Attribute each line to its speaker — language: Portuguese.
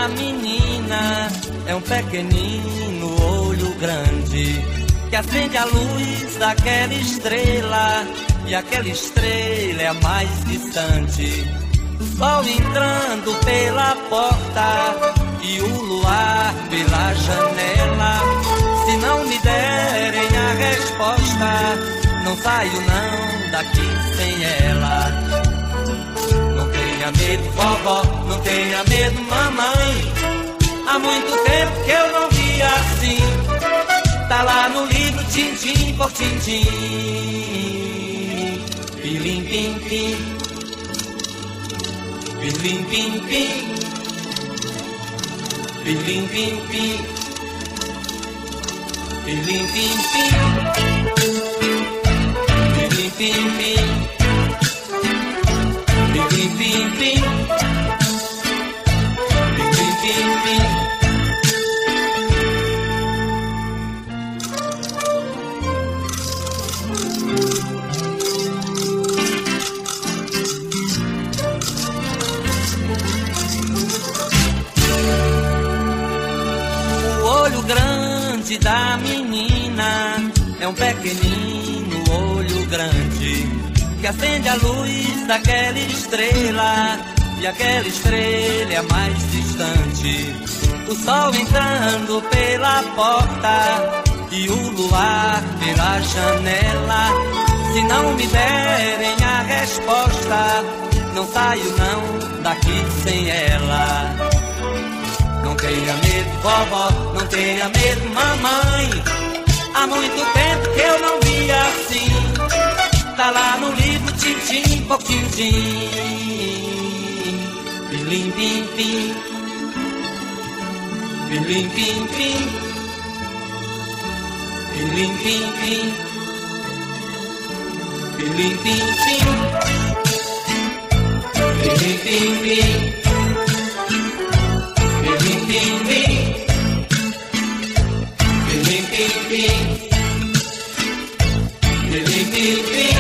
Speaker 1: menina é um pequenino olho grande que acende a luz daquela estrela, e aquela estrela é a mais distante. O sol entrando pela porta e o luar pela janela. Se não me derem a resposta, não saio não daqui sem ela. Não tenha medo, vovó, não tenha medo, mamãe. Há muito tempo que eu não via assim. Tá lá no livro, tintim por tintim. Pilim, pim, pim. Pilim, pim, pim. Pilim, pim, pim. Pilim, pim, pim. Pilim, pim, pim. Pilim, pim, pim. Pilim, pim, pim. Grande da menina é um pequenino olho grande que acende a luz daquela estrela, e aquela estrela é a mais distante. O sol entrando pela porta e o luar pela janela. Se não me derem a resposta, não saio não daqui sem ela. Não tenha medo, vovó, não tenha medo, mamãe. Há muito tempo que eu não via assim. Tá lá no livro, tintim por tintim. Pilim, pim, pim. Pilim, pim, pim. Pilim, pim, pim. Pilim, pim, pim. Pilim, pim, pim. Pilim, pim, pim. Pilim, pim, pim. Pilim, pim, pim.